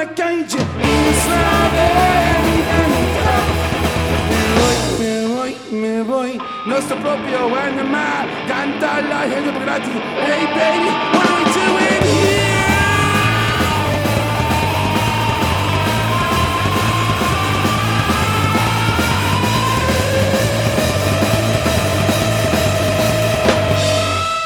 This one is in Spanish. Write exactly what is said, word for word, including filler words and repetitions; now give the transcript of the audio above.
calle y no sabe ni cantar. Me voy, me voy, me voy, nuestro propio animal, canta la gente por gratis. Hey baby,